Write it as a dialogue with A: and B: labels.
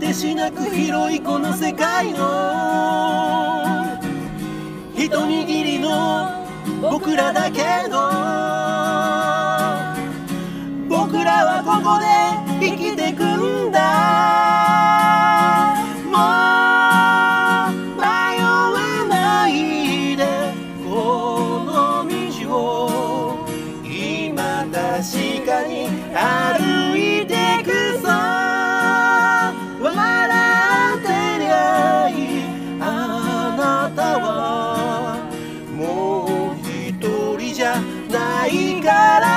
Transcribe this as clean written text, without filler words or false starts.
A: けしなく広いこの世界の一握りの僕らだけど、僕らはここで生きてくんだ。もう迷わないでこの道を今確かに歩いてくさ。笑ってりゃいいあなたはもう一人じゃないから。